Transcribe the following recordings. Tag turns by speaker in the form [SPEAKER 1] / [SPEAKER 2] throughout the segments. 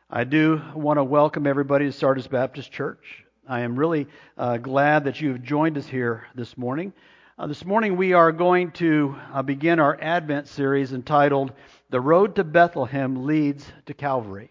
[SPEAKER 1] I do want to welcome everybody to Sardis Baptist Church. I am really glad that you have joined us here this morning. This morning we are going to begin our Advent series entitled, The Road to Bethlehem Leads to Calvary.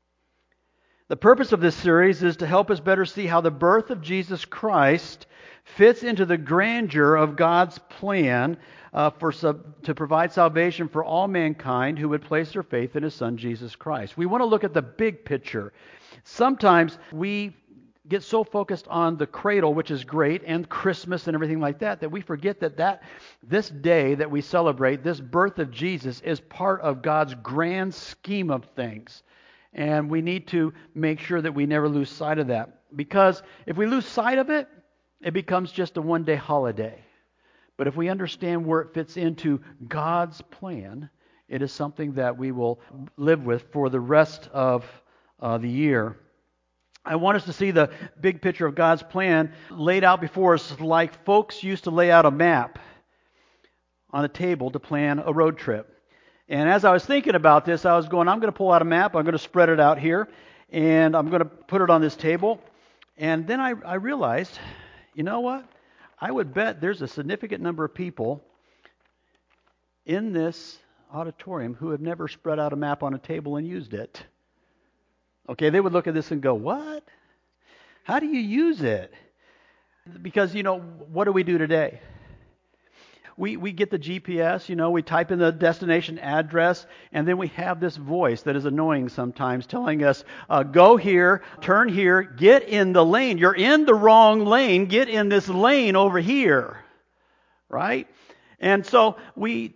[SPEAKER 1] The purpose of this series is to help us better see how the birth of Jesus Christ fits into the grandeur of God's plan to provide salvation for all mankind who would place their faith in His Son, Jesus Christ. We want to look at the big picture. Sometimes we get so focused on the cradle, which is great, and Christmas and everything like that, that we forget that this day that we celebrate, this birth of Jesus, is part of God's grand scheme of things. And we need to make sure that we never lose sight of that. Because if we lose sight of it, it becomes just a one-day holiday. But if we understand where it fits into God's plan, it is something that we will live with for the rest of the year. I want us to see the big picture of God's plan laid out before us like folks used to lay out a map on a table to plan a road trip. And as I was thinking about this, I was going, I'm going to pull out a map, I'm going to spread it out here, and I'm going to put it on this table. And then I realized, you know what? I would bet there's a significant number of people in this auditorium who have never spread out a map on a table and used it. Okay, they would look at this and go, what? How do you use it? Because, what do we do today? We get the GPS, we type in the destination address, and then we have this voice that is annoying sometimes telling us, go here, turn here, get in the lane. You're in the wrong lane. Get in this lane over here. Right? And so we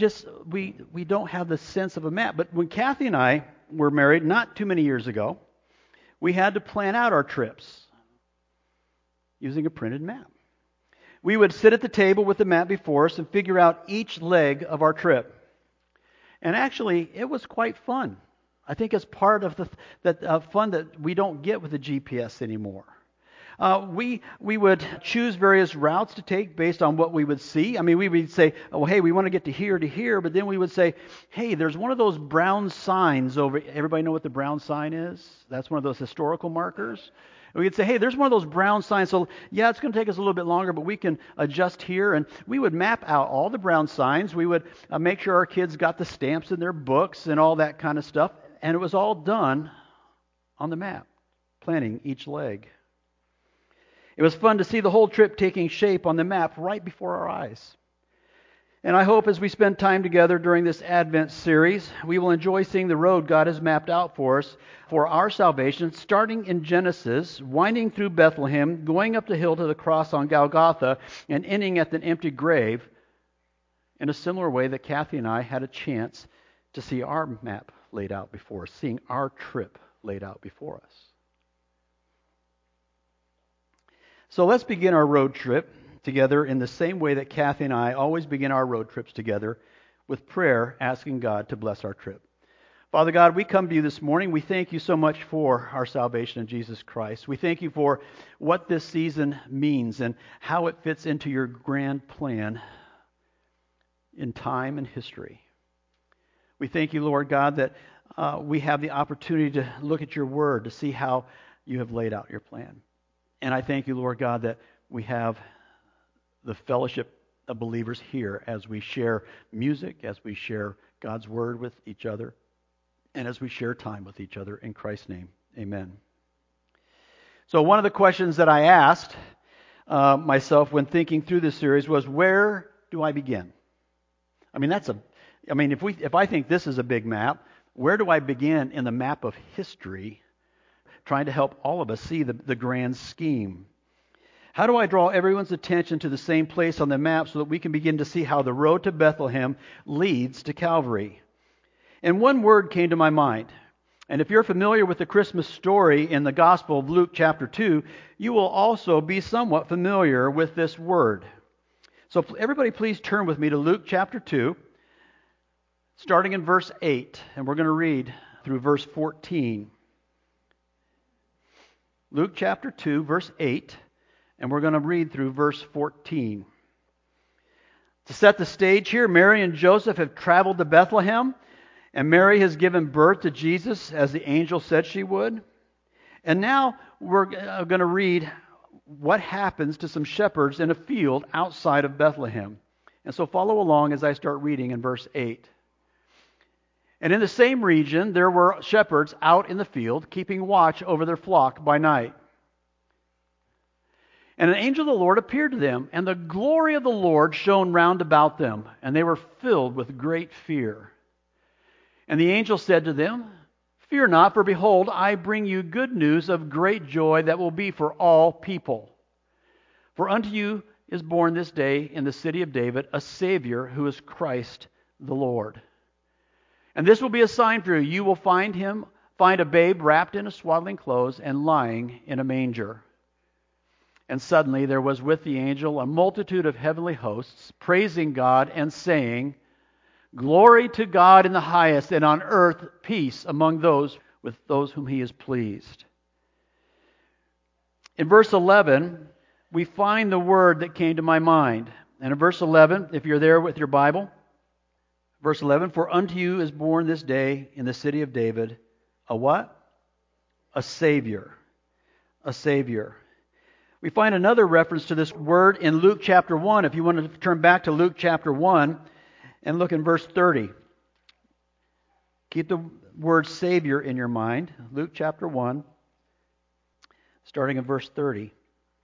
[SPEAKER 1] don't have the sense of a map. But when Kathy and I were married not too many years ago, we had to plan out our trips using a printed map. We would sit at the table with the map before us and figure out each leg of our trip. And actually, it was quite fun. I think it's part of the fun that we don't get with the GPS anymore. We would choose various routes to take based on what we would see. I mean, we would say, oh, hey, we want to get to here, but then we would say, hey, there's one of those brown signs over. Everybody know what the brown sign is? That's one of those historical markers. We could say, hey, there's one of those brown signs. So, yeah, it's going to take us a little bit longer, but we can adjust here. And we would map out all the brown signs. We would make sure our kids got the stamps in their books and all that kind of stuff. And it was all done on the map, planning each leg. It was fun to see the whole trip taking shape on the map right before our eyes. And I hope as we spend time together during this Advent series, we will enjoy seeing the road God has mapped out for us for our salvation, starting in Genesis, winding through Bethlehem, going up the hill to the cross on Golgotha, and ending at an empty grave in a similar way that Kathy and I had a chance to see our map laid out before us, seeing our trip laid out before us. So let's begin our road trip together in the same way that Kathy and I always begin our road trips together, with prayer, asking God to bless our trip. Father God, we come to you this morning. We thank you so much for our salvation in Jesus Christ. We thank you for what this season means and how it fits into your grand plan in time and history. We thank you, Lord God, that we have the opportunity to look at your word to see how you have laid out your plan. And I thank you, Lord God, that we have the fellowship of believers here as we share music, as we share God's word with each other, and as we share time with each other. In Christ's name, amen. So one of the questions that I asked myself when thinking through this series was, where do I begin? If I think this is a big map, where do I begin in the map of history, trying to help all of us see the grand scheme? How do I draw everyone's attention to the same place on the map so that we can begin to see how the road to Bethlehem leads to Calvary? And one word came to my mind. And if you're familiar with the Christmas story in the Gospel of Luke chapter 2, you will also be somewhat familiar with this word. So everybody please turn with me to Luke chapter 2, starting in verse 8. And we're going to read through verse 14. Luke chapter 2, verse 8. And we're going to read through verse 14. To set the stage here, Mary and Joseph have traveled to Bethlehem, And Mary has given birth to Jesus as the angel said she would. And now we're going to read what happens to some shepherds in a field outside of Bethlehem. And so follow along as I start reading in verse 8. And in the same region there were shepherds out in the field, keeping watch over their flock by night. And an angel of the Lord appeared to them, and the glory of the Lord shone round about them, and they were filled with great fear. And the angel said to them, Fear not, for behold, I bring you good news of great joy that will be for all people. For unto you is born this day in the city of David a Savior, who is Christ the Lord. And this will be a sign for you. You will find a babe wrapped in swaddling clothes and lying in a manger. And suddenly there was with the angel a multitude of heavenly hosts, praising God and saying, Glory to God in the highest, and on earth peace among those whom He is pleased. In verse 11, we find the word that came to my mind. And in verse 11, if you're there with your Bible, verse 11, For unto you is born this day in the city of David a what? A Savior. A Savior. We find another reference to this word in Luke chapter 1. If you want to turn back to Luke chapter 1 and look in verse 30. Keep the word Savior in your mind. Luke chapter 1, starting in verse 30.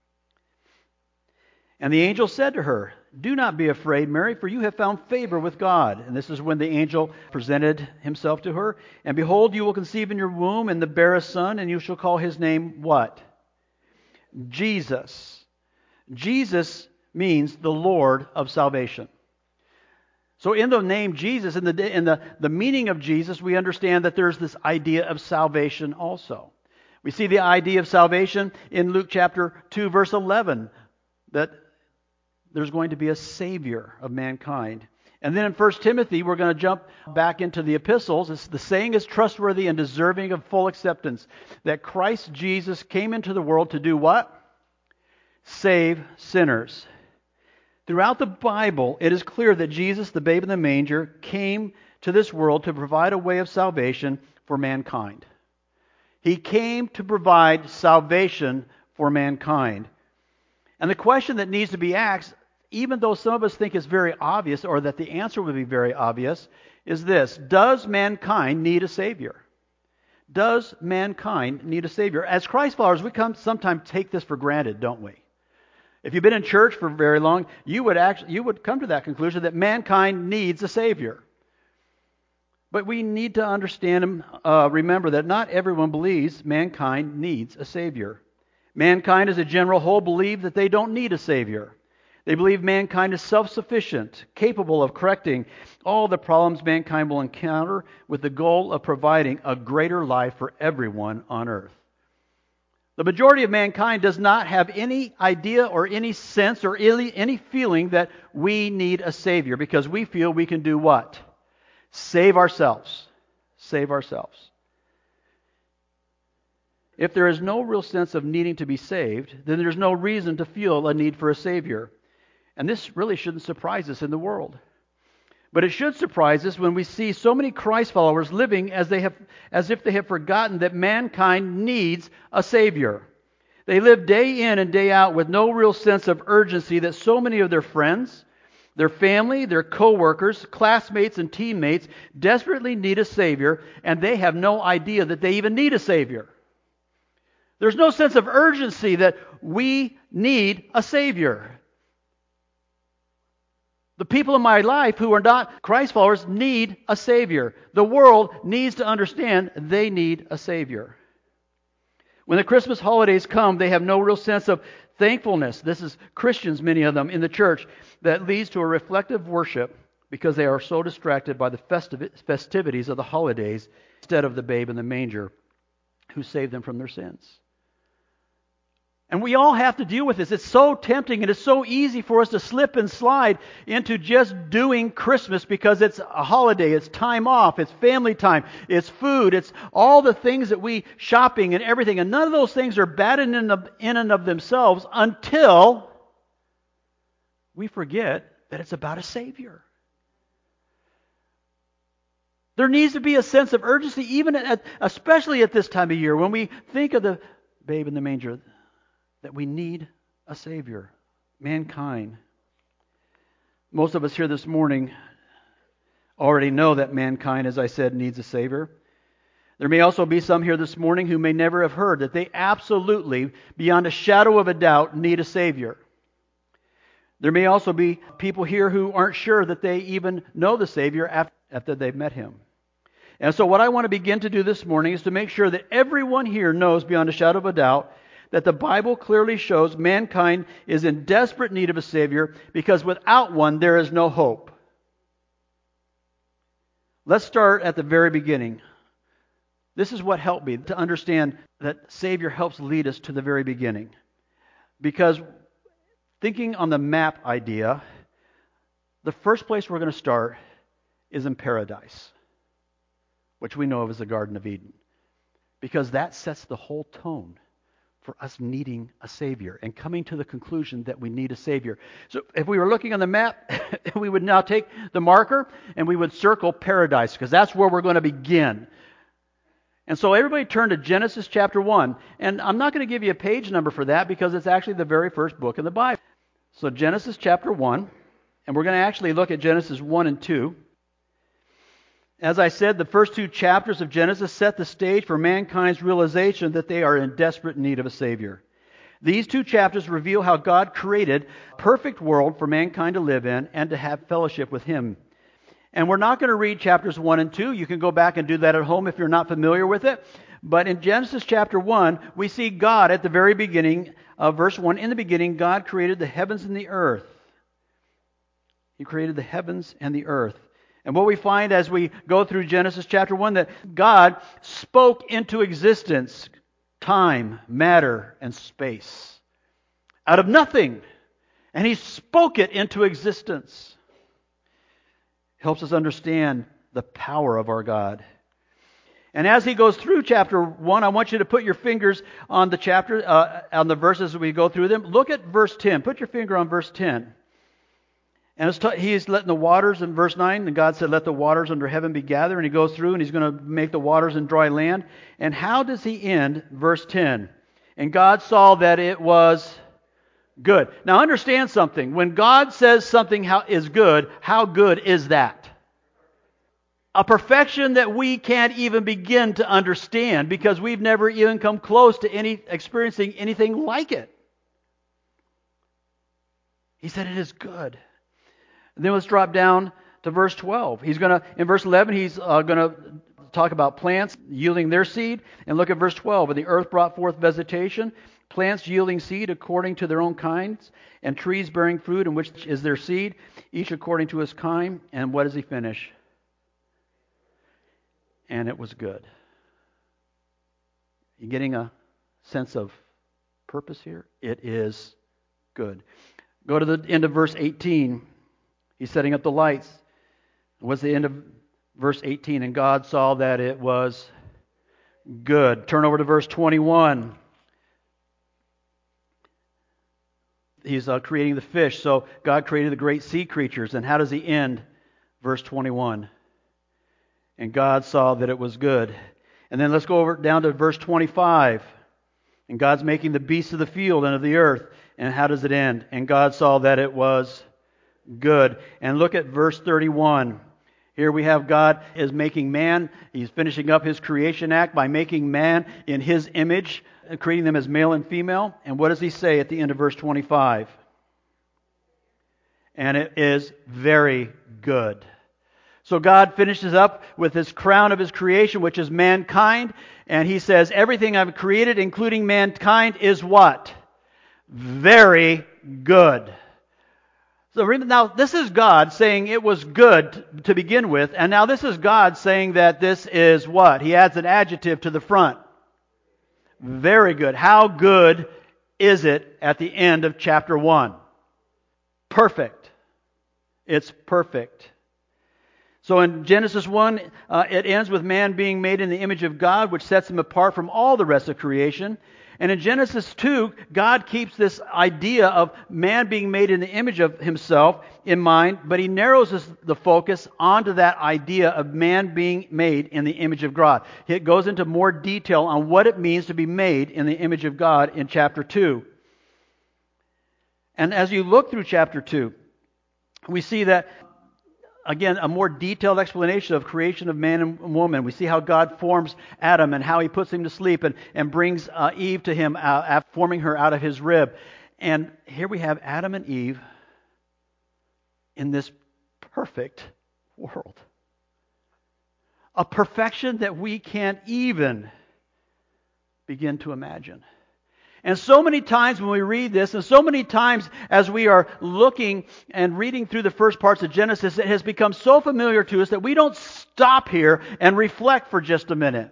[SPEAKER 1] And the angel said to her, Do not be afraid, Mary, for you have found favor with God. And this is when the angel presented himself to her. And behold, you will conceive in your womb and bear a son, and you shall call his name what? Jesus. Jesus means the Lord of salvation. So in the name Jesus, in the meaning of Jesus, we understand that there's this idea of salvation also. We see the idea of salvation in Luke chapter 2, verse 11, that there's going to be a Savior of mankind. And then in 1 Timothy, we're going to jump back into the epistles. The saying is trustworthy and deserving of full acceptance, that Christ Jesus came into the world to do what? Save sinners. Throughout the Bible, it is clear that Jesus, the babe in the manger, came to this world to provide a way of salvation for mankind. He came to provide salvation for mankind. And the question that needs to be asked, even though some of us think it's very obvious, or that the answer would be very obvious, is this: does mankind need a Savior? Does mankind need a Savior? As Christ followers, we sometimes take this for granted, don't we? If you've been in church for very long, you would come to that conclusion that mankind needs a Savior. But we need to understand and remember that not everyone believes mankind needs a Savior. Mankind as a general whole believe that they don't need a Savior. They believe mankind is self-sufficient, capable of correcting all the problems mankind will encounter with the goal of providing a greater life for everyone on earth. The majority of mankind does not have any idea or any sense or any feeling that we need a Savior, because we feel we can do what? Save ourselves. Save ourselves. If there is no real sense of needing to be saved, then there's no reason to feel a need for a Savior. And this really shouldn't surprise us in the world. But it should surprise us when we see so many Christ followers living as if they have forgotten that mankind needs a Savior. They live day in and day out with no real sense of urgency that so many of their friends, their family, their co-workers, classmates, and teammates desperately need a Savior, and they have no idea that they even need a Savior. There's no sense of urgency that we need a Savior. The people in my life who are not Christ followers need a Savior. The world needs to understand they need a Savior. When the Christmas holidays come, they have no real sense of thankfulness. This is Christians, many of them, in the church, that leads to a reflective worship because they are so distracted by the festivities of the holidays instead of the babe in the manger who saved them from their sins. And we all have to deal with this. It's so tempting and it's so easy for us to slip and slide into just doing Christmas because it's a holiday, it's time off, it's family time, it's food, it's all the things that we, shopping and everything. And none of those things are bad in and of themselves until we forget that it's about a Savior. There needs to be a sense of urgency, especially at this time of year, when we think of the babe in the manger, that we need a Savior, mankind. Most of us here this morning already know that mankind, as I said, needs a Savior. There may also be some here this morning who may never have heard that they absolutely, beyond a shadow of a doubt, need a Savior. There may also be people here who aren't sure that they even know the Savior after they've met Him. And so what I want to begin to do this morning is to make sure that everyone here knows beyond a shadow of a doubt that the Bible clearly shows mankind is in desperate need of a Savior, because without one there is no hope. Let's start at the very beginning. This is what helped me to understand that Savior helps lead us to the very beginning. Because thinking on the map idea, the first place we're going to start is in paradise, which we know of as the Garden of Eden. Because that sets the whole tone for us needing a Savior and coming to the conclusion that we need a Savior. So if we were looking on the map, we would now take the marker and we would circle paradise, because that's where we're going to begin. And so everybody turn to Genesis chapter 1. And I'm not going to give you a page number for that, because it's actually the very first book in the Bible. So Genesis chapter 1, and we're going to actually look at Genesis 1 and 2. As I said, the first two chapters of Genesis set the stage for mankind's realization that they are in desperate need of a Savior. These two chapters reveal how God created a perfect world for mankind to live in and to have fellowship with Him. And we're not going to read chapters 1 and 2. You can go back and do that at home if you're not familiar with it. But in Genesis chapter 1, we see God at the very beginning of verse 1. In the beginning, God created the heavens and the earth. He created the heavens and the earth. And what we find as we go through Genesis chapter 1, that God spoke into existence time, matter, and space out of nothing. And He spoke it into existence. Helps us understand the power of our God. And as he goes through chapter 1, I want you to put your fingers on the chapter, on the verses as we go through them. Look at verse 10. Put your finger on verse 10. And he's letting the waters in verse 9, and God said, let the waters under heaven be gathered. And he goes through and he's going to make the waters in dry land. And how does he end verse 10? And God saw that it was good. Now understand something. When God says something is good, how good is that? A perfection that we can't even begin to understand, because we've never even come close to experiencing anything like it. He said it is good. And then let's drop down to verse 12. In verse 11, he's going to talk about plants yielding their seed. And look at verse 12. And the earth brought forth vegetation, plants yielding seed according to their own kinds, and trees bearing fruit in which is their seed, each according to his kind. And what does he finish? And it was good. You getting a sense of purpose here? It is good. Go to the end of verse 18. He's setting up the lights. What's the end of verse 18? And God saw that it was good. Turn over to verse 21. He's creating the fish. So God created the great sea creatures. And how does he end? Verse 21. And God saw that it was good. And then let's go down to verse 25. And God's making the beasts of the field and of the earth. And how does it end? And God saw that it was good. And look at verse 31. Here we have God is making man. He's finishing up His creation act by making man in His image, creating them as male and female. And what does He say at the end of verse 25? And it is very good. So God finishes up with His crown of His creation, which is mankind. And He says, everything I've created, including mankind, is what? Very good. So now this is God saying it was good to begin with, and now this is God saying that this is what? He adds an adjective to the front. Very good. How good is it at the end of chapter 1? Perfect. It's perfect. So in Genesis 1, it ends with man being made in the image of God, which sets him apart from all the rest of creation. And in Genesis 2, God keeps this idea of man being made in the image of himself in mind, but he narrows the focus onto that idea of man being made in the image of God. It goes into more detail on what it means to be made in the image of God in chapter 2. And as you look through chapter 2, we see that, again, a more detailed explanation of creation of man and woman. We see how God forms Adam and how he puts him to sleep and brings Eve to him, forming her out of his rib. And here we have Adam and Eve in this perfect world. A perfection that we can't even begin to imagine. And so many times when we read this, and so many times as we are looking and reading through the first parts of Genesis, it has become so familiar to us that we don't stop here and reflect for just a minute.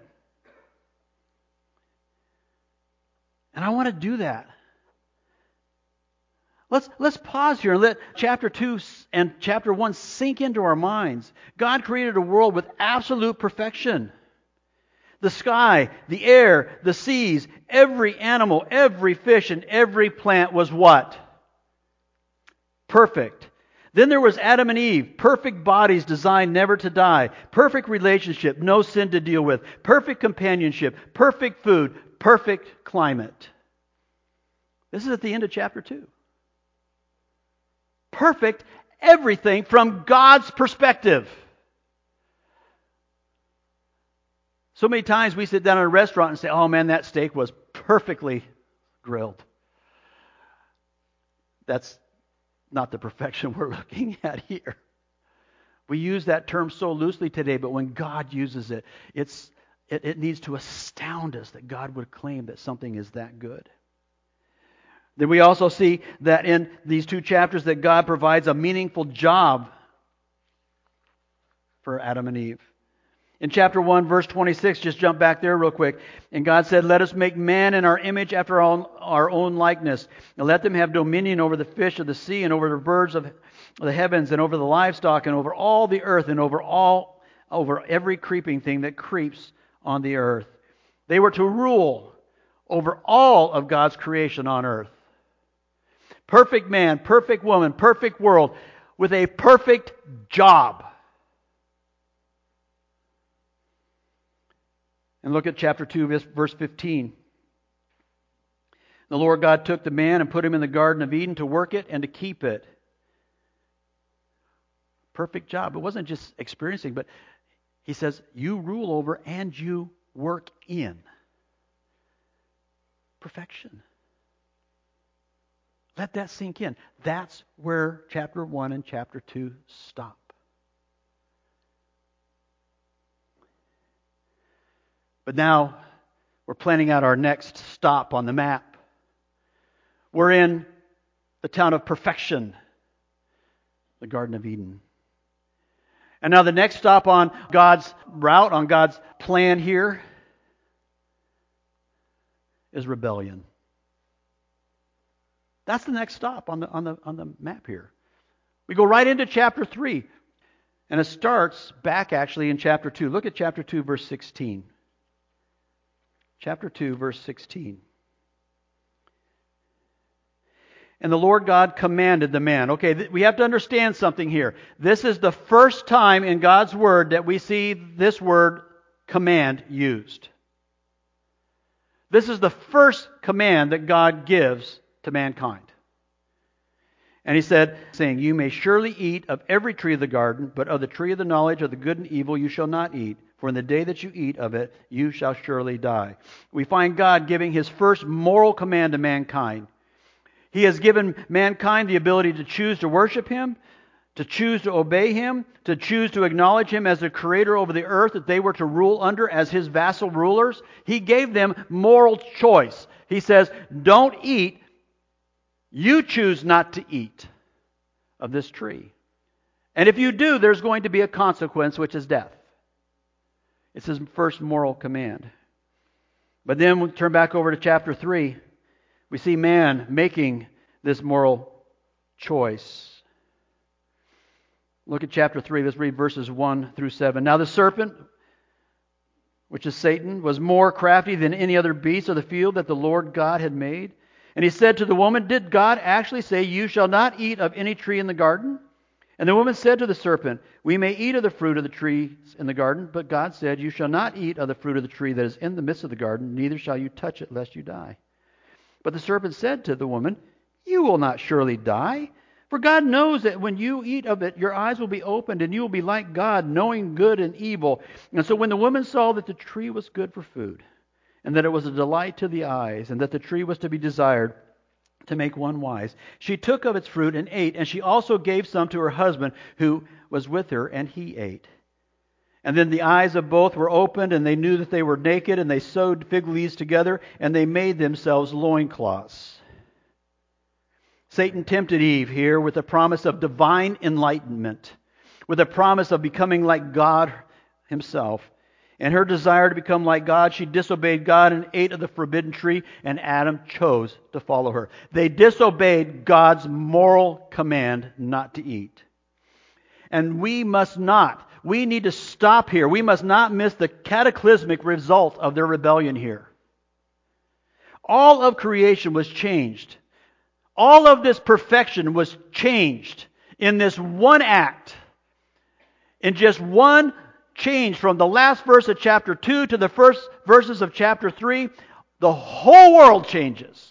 [SPEAKER 1] And I want to do that. Let's pause here and let chapter 2 and chapter 1 sink into our minds. God created a world with absolute perfection. The sky, the air, the seas, every animal, every fish, and every plant was what? Perfect. Then there was Adam and Eve, perfect bodies designed never to die, perfect relationship, no sin to deal with, perfect companionship, perfect food, perfect climate. This is at the end of chapter 2. Perfect everything from God's perspective. So many times we sit down in a restaurant and say, oh man, that steak was perfectly grilled. That's not the perfection we're looking at here. We use that term so loosely today, but when God uses it, it needs to astound us that God would claim that something is that good. Then we also see that in these 2 chapters that God provides a meaningful job for Adam and Eve. In chapter 1, verse 26, just jump back there real quick. And God said, let us make man in our image after our own likeness. And let them have dominion over the fish of the sea and over the birds of the heavens and over the livestock and over all the earth and over every creeping thing that creeps on the earth. They were to rule over all of God's creation on earth. Perfect man, perfect woman, perfect world with a perfect job. And look at chapter 2, verse 15. The Lord God took the man and put him in the Garden of Eden to work it and to keep it. Perfect job. It wasn't just experiencing, but he says, you rule over and you work in. Perfection. Let that sink in. That's where chapter 1 and chapter 2 stop. But now we're planning out our next stop on the map. We're in the town of perfection, the Garden of Eden. And now the next stop on God's route, on God's plan here, is rebellion. That's the next stop on the map here. We go right into chapter 3. And it starts back actually in chapter 2. Look at chapter 2, verse 16. Chapter 2, verse 16. And the Lord God commanded the man. Okay, we have to understand something here. This is the first time in God's Word that we see this word command used. This is the first command that God gives to mankind. And he said, saying, you may surely eat of every tree of the garden, but of the tree of the knowledge of the good and evil you shall not eat. For in the day that you eat of it, you shall surely die. We find God giving His first moral command to mankind. He has given mankind the ability to choose to worship Him, to choose to obey Him, to choose to acknowledge Him as the Creator over the earth that they were to rule under as His vassal rulers. He gave them moral choice. He says, don't eat. You choose not to eat of this tree. And if you do, there's going to be a consequence, which is death. It's His first moral command. But then we turn back over to chapter 3. We see man making this moral choice. Look at chapter 3. Let's read verses 1 through 7. Now the serpent, which is Satan, was more crafty than any other beast of the field that the Lord God had made. And he said to the woman, Did God actually say, You shall not eat of any tree in the garden? And the woman said to the serpent, We may eat of the fruit of the trees in the garden, but God said, You shall not eat of the fruit of the tree that is in the midst of the garden, neither shall you touch it, lest you die. But the serpent said to the woman, You will not surely die. For God knows that when you eat of it, your eyes will be opened, and you will be like God, knowing good and evil. And so when the woman saw that the tree was good for food, and that it was a delight to the eyes, and that the tree was to be desired to make one wise, she took of its fruit and ate, and she also gave some to her husband who was with her, and he ate. And then the eyes of both were opened, and they knew that they were naked, and they sewed fig leaves together, and they made themselves loincloths. Satan tempted Eve here with a promise of divine enlightenment, with a promise of becoming like God himself. And her desire to become like God, she disobeyed God and ate of the forbidden tree, and Adam chose to follow her. They disobeyed God's moral command not to eat. And we must not. We need to stop here. We must not miss the cataclysmic result of their rebellion here. All of creation was changed. All of this perfection was changed in this one act. In just one change from the last verse of chapter 2 to the first verses of chapter 3, the whole world changes.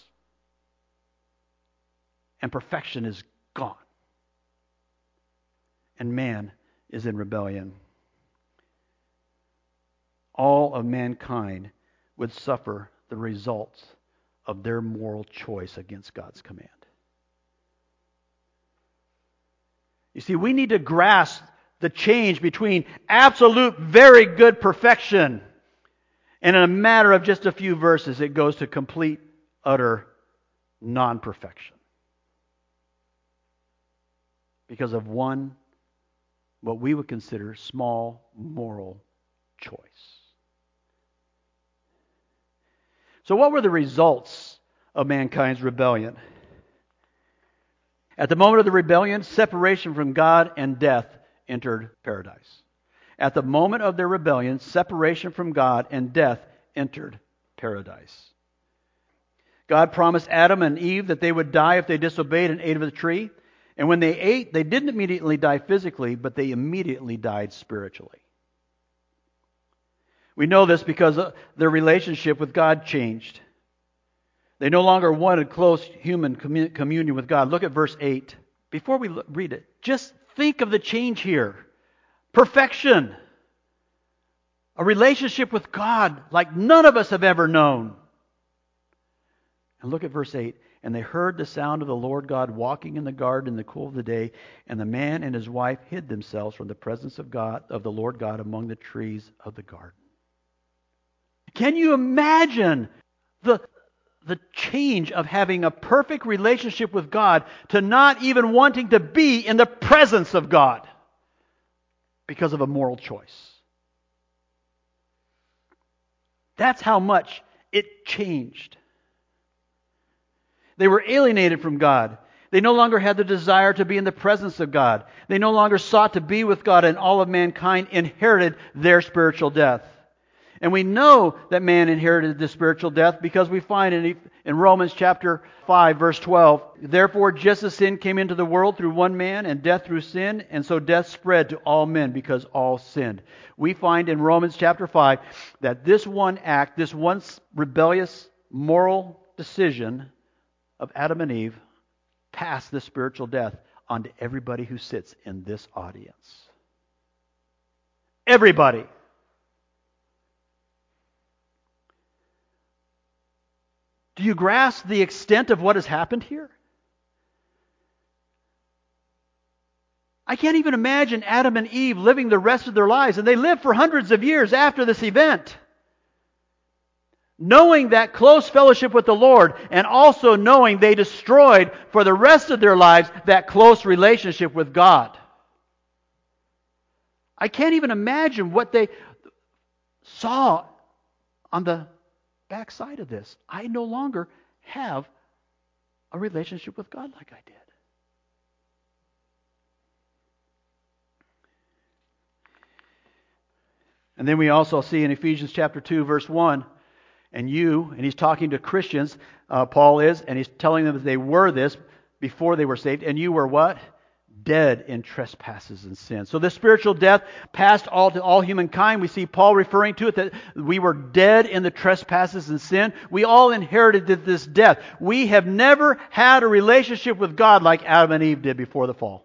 [SPEAKER 1] And perfection is gone. And man is in rebellion. All of mankind would suffer the results of their moral choice against God's command. You see, we need to grasp the change between absolute, very good perfection, and in a matter of just a few verses, it goes to complete, utter non-perfection. Because of one, what we would consider small moral choice. So what were the results of mankind's rebellion? At the moment of the rebellion, separation from God and death entered paradise. At the moment of their rebellion, separation from God and death entered paradise. God promised Adam and Eve that they would die if they disobeyed and ate of the tree. And when they ate, they didn't immediately die physically, but they immediately died spiritually. We know this because their relationship with God changed. They no longer wanted close human communion with God. Look at verse 8. Before we read it, just think of the change here. Perfection. A relationship with God like none of us have ever known. And look at verse 8. And they heard the sound of the Lord God walking in the garden in the cool of the day, and the man and his wife hid themselves from the presence of God, of the Lord God, among the trees of the garden. Can you imagine the change of having a perfect relationship with God to not even wanting to be in the presence of God because of a moral choice? That's how much it changed. They were alienated from God. They no longer had the desire to be in the presence of God. They no longer sought to be with God, and all of mankind inherited their spiritual death. And we know that man inherited the spiritual death because we find in Romans chapter 5, verse 12, Therefore, just as sin came into the world through one man, and death through sin, and so death spread to all men because all sinned. We find in Romans chapter 5 that this one act, this one rebellious moral decision of Adam and Eve passed the spiritual death onto everybody who sits in this audience. Everybody. Do you grasp the extent of what has happened here? I can't even imagine Adam and Eve living the rest of their lives, and they lived for hundreds of years after this event, knowing that close fellowship with the Lord, and also knowing they destroyed for the rest of their lives that close relationship with God. I can't even imagine what they saw on the backside of this. I no longer have a relationship with God like I did. And then we also see in Ephesians chapter 2, verse 1, and he's talking to Christians, Paul is, and he's telling them that they were this before they were saved, and you were what? Dead in trespasses and sins. So this spiritual death passed all to all humankind. We see Paul referring to it that we were dead in the trespasses and sin. We all inherited this death. We have never had a relationship with God like Adam and Eve did before the fall.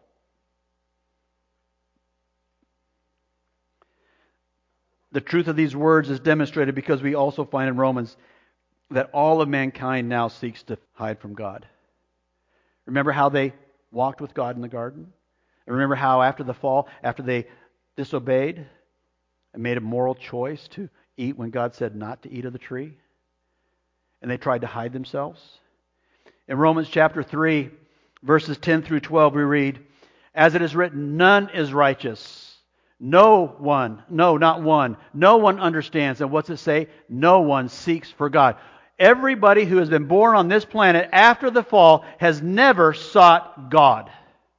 [SPEAKER 1] The truth of these words is demonstrated because we also find in Romans that all of mankind now seeks to hide from God. Remember how they walked with God in the garden? And remember how after the fall, after they disobeyed and made a moral choice to eat when God said not to eat of the tree? And they tried to hide themselves? In Romans chapter 3, verses 10 through 12, we read, "As it is written, none is righteous. No one, no, not one. No one understands." And what's it say? No one seeks for God. Everybody who has been born on this planet after the fall has never sought God.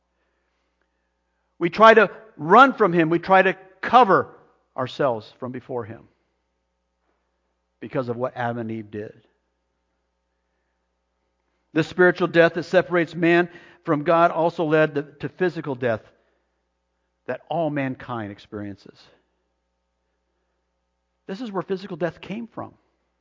[SPEAKER 1] We try to run from Him. We try to cover ourselves from before Him because of what Adam and Eve did. This spiritual death that separates man from God also led to physical death that all mankind experiences. This is where physical death came from.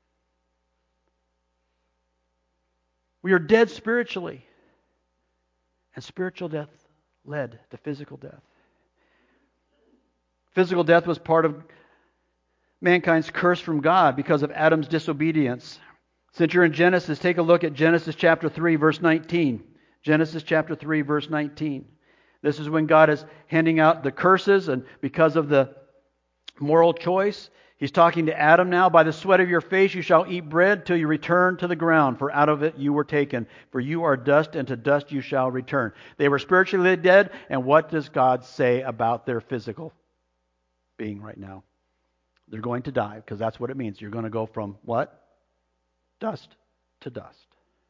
[SPEAKER 1] We are dead spiritually, and spiritual death led to physical death. Physical death was part of mankind's curse from God because of Adam's disobedience. Since you're in Genesis, take a look at Genesis chapter 3, verse 19. Genesis chapter 3, verse 19. This is when God is handing out the curses, and because of the moral choice, He's talking to Adam now. "By the sweat of your face you shall eat bread till you return to the ground, for out of it you were taken. For you are dust, and to dust you shall return." They were spiritually dead, and what does God say about their physical being right now? They're going to die, because that's what it means. You're going to go from what? Dust to dust.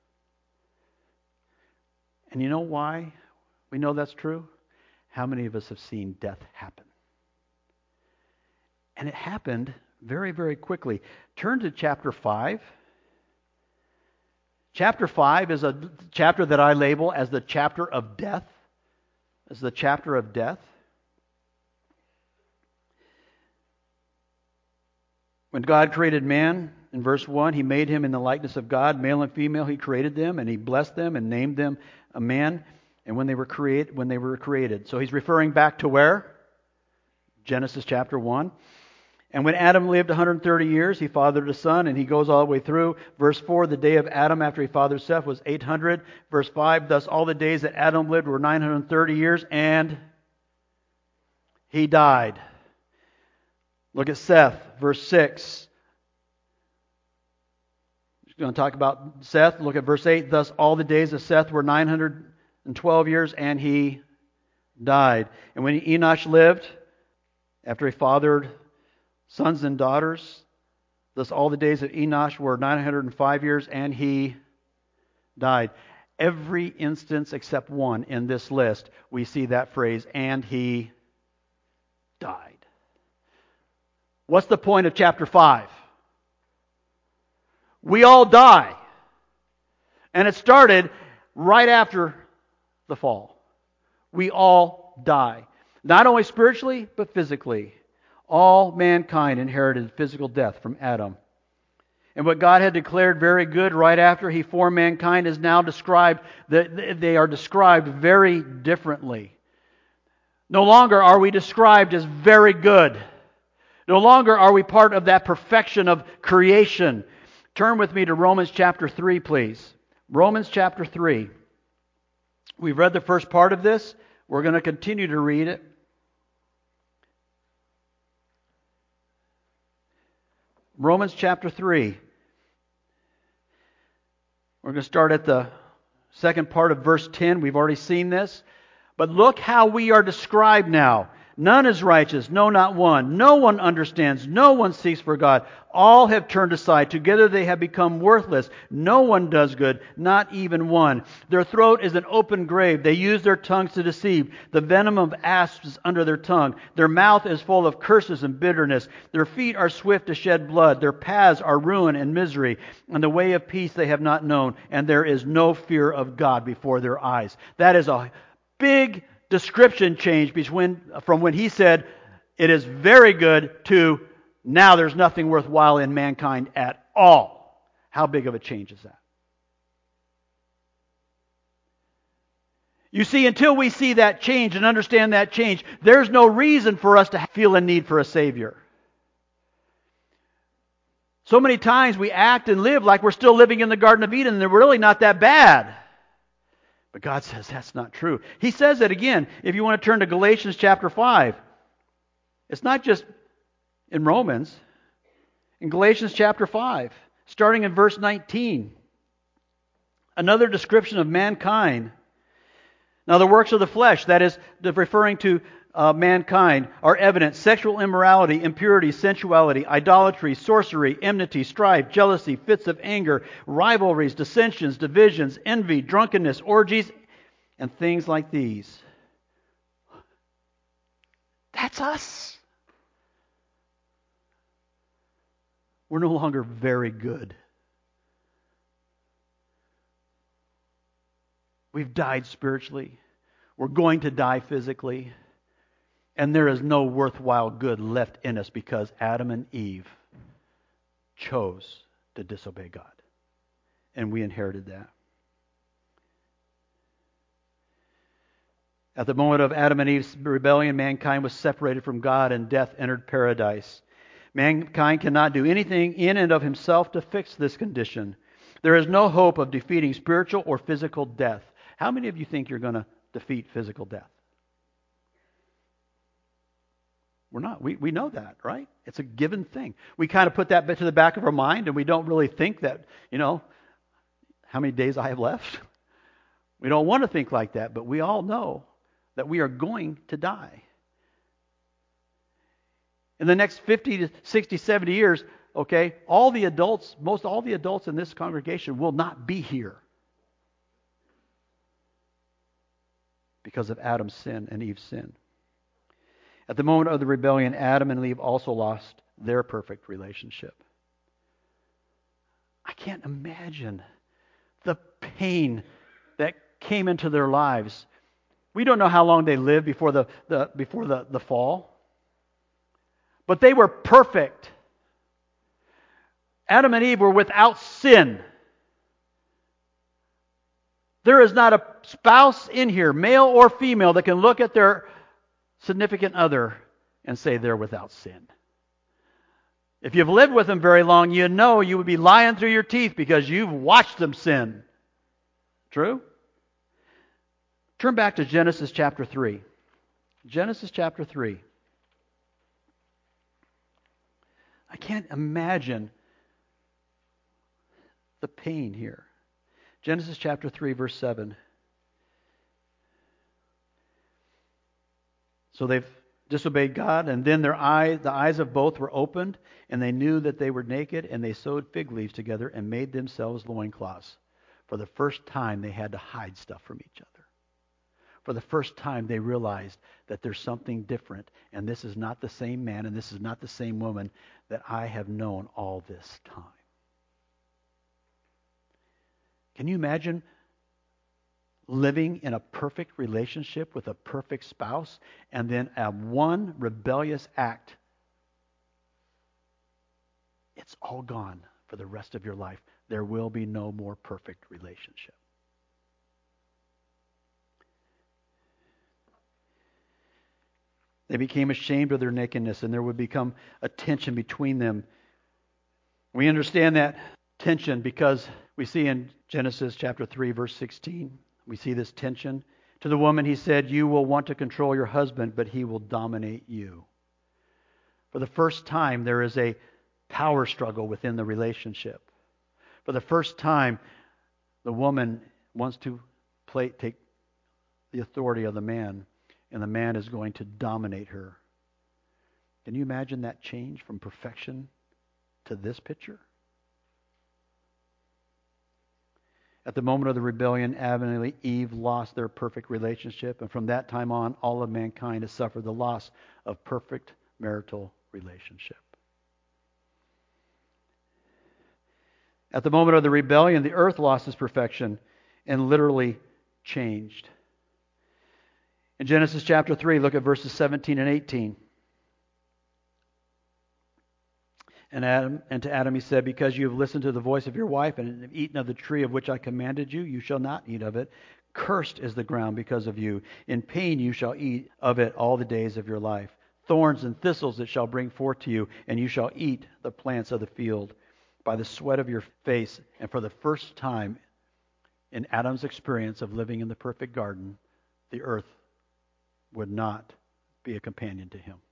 [SPEAKER 1] And you know why we know that's true? How many of us have seen death happen? And it happened very, very quickly. Turn to chapter 5. Chapter 5 is a chapter that I label as the chapter of death. As the chapter of death. When God created man, in verse 1, He made him in the likeness of God, male and female, He created them, and He blessed them and named them a man. And when they were created. So He's referring back to where? Genesis chapter 1. "And when Adam lived 130 years, he fathered a son," and he goes all the way through. Verse 4, "The day of Adam after he fathered Seth was 800. Verse 5, "Thus all the days that Adam lived were 930 years, and he died." Look at Seth, verse 6. We're going to talk about Seth. Look at verse 8. "Thus all the days of Seth were 912 years, and he died." And when Enosh lived, after he fathered sons and daughters, thus all the days of Enosh were 905 years, and he died. Every instance except one in this list, we see that phrase, "and he died." What's the point of chapter 5? We all die. And it started right after the fall. We all die. Not only spiritually, but physically. All mankind inherited physical death from Adam. And what God had declared very good right after He formed mankind is now described, they are described very differently. No longer are we described as very good. No longer are we part of that perfection of creation. Turn with me to Romans chapter 3, please. Romans chapter 3. We've read the first part of this. We're going to continue to read it. Romans chapter 3. We're going to start at the second part of verse 10. We've already seen this. But look how we are described now. None is righteous, no, not one. No one understands, no one seeks for God. All have turned aside. Together they have become worthless. No one does good, not even one. Their throat is an open grave. They use their tongues to deceive. The venom of asps is under their tongue. Their mouth is full of curses and bitterness. Their feet are swift to shed blood. Their paths are ruin and misery. And the way of peace they have not known. And there is no fear of God before their eyes. That is a big description change from when he said, it is very good, to now there's nothing worthwhile in mankind at all. How big of a change is that? You see, until we see that change and understand that change, there's no reason for us to feel a need for a Savior. So many times we act and live like we're still living in the Garden of Eden, and they're really not that bad. But God says that's not true. He says it again. If you want to turn to Galatians chapter 5. It's not just in Romans. In Galatians chapter 5, starting in verse 19. Another description of mankind. Now the works of the flesh, that is referring to mankind, are evident: sexual immorality, impurity, sensuality, idolatry, sorcery, enmity, strife, jealousy, fits of anger, rivalries, dissensions, divisions, envy, drunkenness, orgies, and things like these. That's us. We're no longer very good. We've died spiritually. We're going to die physically. And there is no worthwhile good left in us because Adam and Eve chose to disobey God. And we inherited that. At the moment of Adam and Eve's rebellion, mankind was separated from God and death entered paradise. Mankind cannot do anything in and of himself to fix this condition. There is no hope of defeating spiritual or physical death. How many of you think you're going to defeat physical death? We're not. We know that, right? It's a given thing. We kind of put that bit to the back of our mind, and we don't really think that, how many days I have left. We don't want to think like that, but we all know that we are going to die. In the next 50 to 60, 70 years, most all the adults in this congregation will not be here because of Adam's sin and Eve's sin. At the moment of the rebellion, Adam and Eve also lost their perfect relationship. I can't imagine the pain that came into their lives. We don't know how long they lived before the fall. But they were perfect. Adam and Eve were without sin. There is not a spouse in here, male or female, that can look at their significant other and say they're without sin. If you've lived with them very long, you know you would be lying through your teeth because you've watched them sin. True? Turn back to Genesis chapter 3. Genesis chapter 3. I can't imagine the pain here. Genesis chapter 3, verse 7. So they've disobeyed God, and then the eyes of both were opened, and they knew that they were naked, and they sewed fig leaves together and made themselves loincloths. For the first time, they had to hide stuff from each other. For the first time, they realized that there's something different, and this is not the same man, and this is not the same woman that I have known all this time. Can you imagine living in a perfect relationship with a perfect spouse, and then at one rebellious act, it's all gone for the rest of your life. There will be no more perfect relationship. They became ashamed of their nakedness, and there would become a tension between them. We understand that tension because we see in Genesis chapter 3, verse 16, we see this tension. To the woman he said, you will want to control your husband, but he will dominate you. For the first time, there is a power struggle within the relationship. For the first time, the woman wants to take the authority of the man, and the man is going to dominate her. Can you imagine that change from perfection to this picture? At the moment of the rebellion, Adam and Eve lost their perfect relationship, and from that time on, all of mankind has suffered the loss of perfect marital relationship. At the moment of the rebellion, the earth lost its perfection and literally changed. In Genesis chapter 3, look at verses 17 and 18. And to Adam he said, because you have listened to the voice of your wife and have eaten of the tree of which I commanded you, you shall not eat of it. Cursed is the ground because of you. In pain you shall eat of it all the days of your life. Thorns and thistles it shall bring forth to you, and you shall eat the plants of the field. By the sweat of your face, and for the first time in Adam's experience of living in the perfect garden, the earth would not be a companion to him.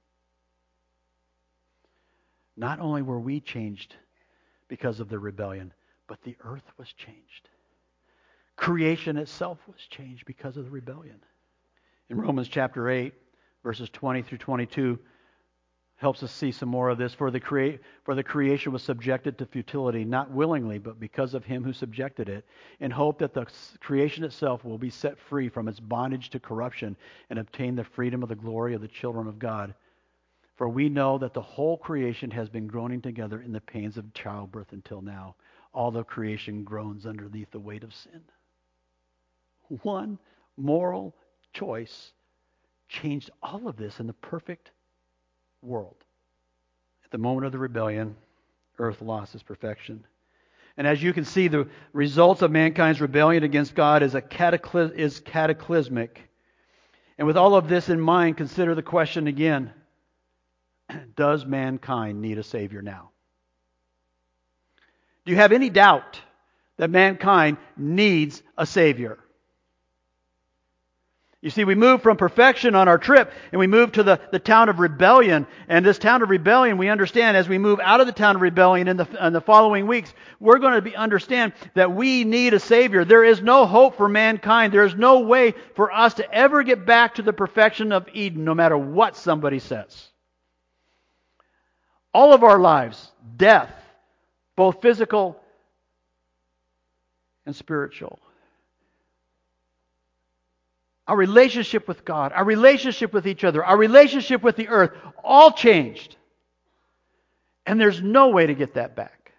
[SPEAKER 1] Not only were we changed because of the rebellion, but the earth was changed. Creation itself was changed because of the rebellion. In Romans chapter 8, verses 20 through 22, helps us see some more of this. For the creation was subjected to futility, not willingly, but because of him who subjected it, in hope that the creation itself will be set free from its bondage to corruption and obtain the freedom of the glory of the children of God. For we know that the whole creation has been groaning together in the pains of childbirth until now. All the creation groans underneath the weight of sin. One moral choice changed all of this in the perfect world. At the moment of the rebellion, earth lost its perfection. And as you can see, the results of mankind's rebellion against God is cataclysmic. And with all of this in mind, consider the question again. Does mankind need a Savior now? Do you have any doubt that mankind needs a Savior? You see, we move from perfection on our trip, and we move to the town of rebellion. And this town of rebellion, we understand as we move out of the town of rebellion in the following weeks, we're going to understand that we need a Savior. There is no hope for mankind. There is no way for us to ever get back to the perfection of Eden, no matter what somebody says. All of our lives, death, both physical and spiritual. Our relationship with God, our relationship with each other, our relationship with the earth, all changed. And there's no way to get that back.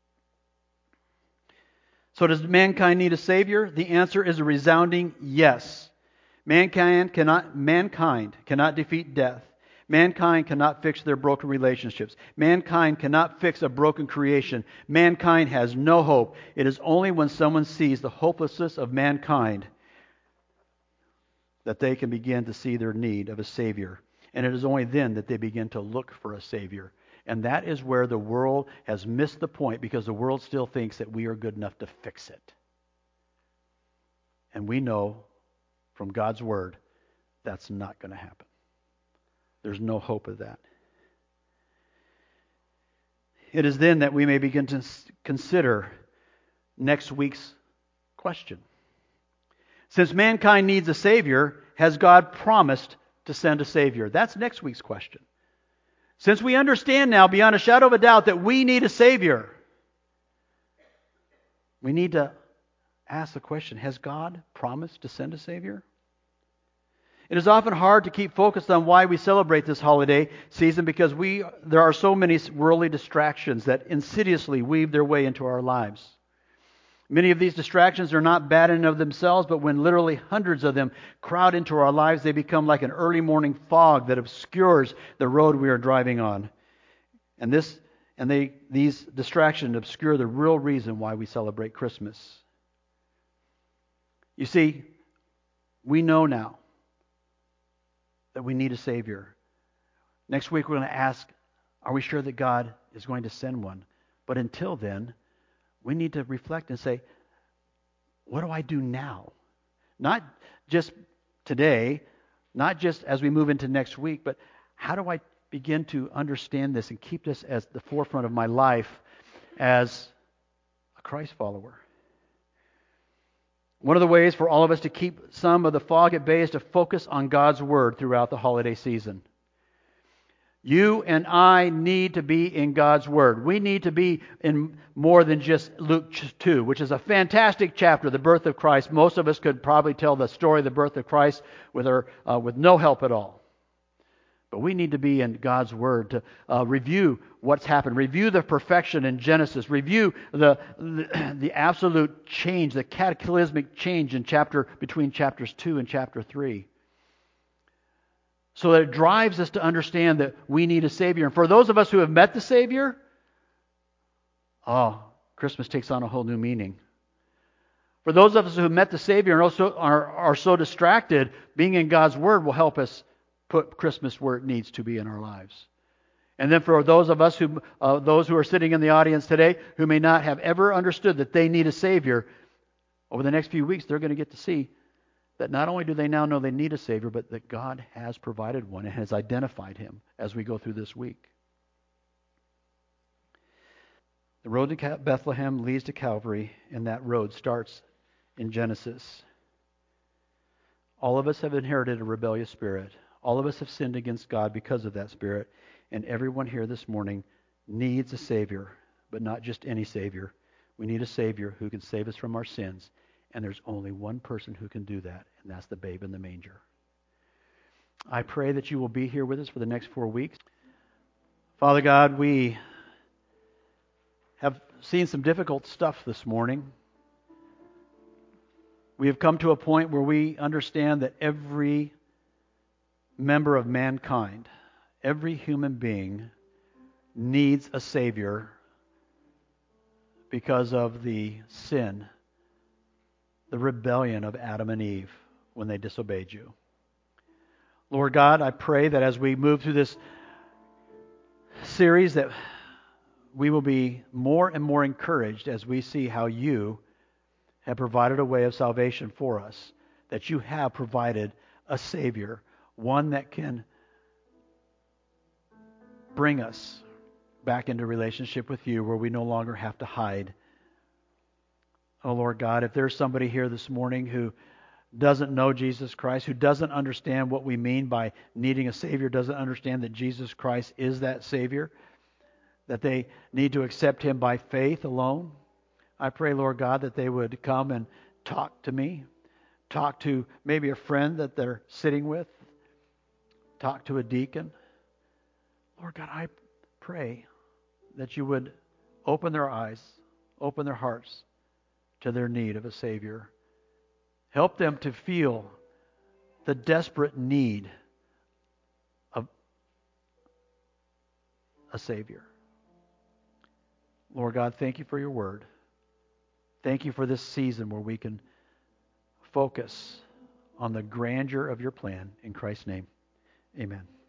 [SPEAKER 1] So does mankind need a Savior? The answer is a resounding yes. Mankind cannot defeat death. Mankind cannot fix their broken relationships. Mankind cannot fix a broken creation. Mankind has no hope. It is only when someone sees the hopelessness of mankind that they can begin to see their need of a Savior. And it is only then that they begin to look for a Savior. And that is where the world has missed the point, because the world still thinks that we are good enough to fix it. And we know from God's Word that's not going to happen. There's no hope of that. It is then that we may begin to consider next week's question. Since mankind needs a Savior, has God promised to send a Savior? That's next week's question. Since we understand now, beyond a shadow of a doubt, that we need a Savior, we need to ask the question, has God promised to send a Savior? It is often hard to keep focused on why we celebrate this holiday season, because there are so many worldly distractions that insidiously weave their way into our lives. Many of these distractions are not bad in and of themselves, but when literally hundreds of them crowd into our lives, they become like an early morning fog that obscures the road we are driving on. And these distractions obscure the real reason why we celebrate Christmas. You see, we know now that we need a Savior. Next week we're going to ask, are we sure that God is going to send one? But until then, we need to reflect and say, what do I do now? Not just today, not just as we move into next week, but how do I begin to understand this and keep this as the forefront of my life as a Christ follower? One of the ways for all of us to keep some of the fog at bay is to focus on God's Word throughout the holiday season. You and I need to be in God's Word. We need to be in more than just Luke 2, which is a fantastic chapter, the birth of Christ. Most of us could probably tell the story of the birth of Christ with no help at all. But we need to be in God's Word to review what's happened, review the perfection in Genesis, review the absolute change, the cataclysmic change between chapters 2 and chapter 3. So that it drives us to understand that we need a Savior. And for those of us who have met the Savior, Christmas takes on a whole new meaning. For those of us who have met the Savior and also are so distracted, being in God's Word will help us put Christmas where it needs to be in our lives. And then for those of us those who are sitting in the audience today who may not have ever understood that they need a Savior, over the next few weeks they're going to get to see that not only do they now know they need a Savior, but that God has provided one and has identified Him as we go through this week. The road to Bethlehem leads to Calvary, and that road starts in Genesis. All of us have inherited a rebellious spirit. All of us have sinned against God because of that spirit. And everyone here this morning needs a Savior, but not just any Savior. We need a Savior who can save us from our sins. And there's only one person who can do that, and that's the babe in the manger. I pray that you will be here with us for the next 4 weeks. Father God, we have seen some difficult stuff this morning. We have come to a point where we understand that every member of mankind, every human being, needs a Savior because of the sin, the rebellion of Adam and Eve when they disobeyed you. Lord God, I pray that as we move through this series that we will be more and more encouraged as we see how you have provided a way of salvation for us, that you have provided a Savior, one that can bring us back into relationship with you where we no longer have to hide. Oh, Lord God, if there's somebody here this morning who doesn't know Jesus Christ, who doesn't understand what we mean by needing a Savior, doesn't understand that Jesus Christ is that Savior, that they need to accept Him by faith alone, I pray, Lord God, that they would come and talk to me, talk to maybe a friend that they're sitting with, talk to a deacon. Lord God, I pray that you would open their eyes, open their hearts to their need of a Savior. Help them to feel the desperate need of a Savior. Lord God, thank you for your word. Thank you for this season where we can focus on the grandeur of your plan. In Christ's name, amen.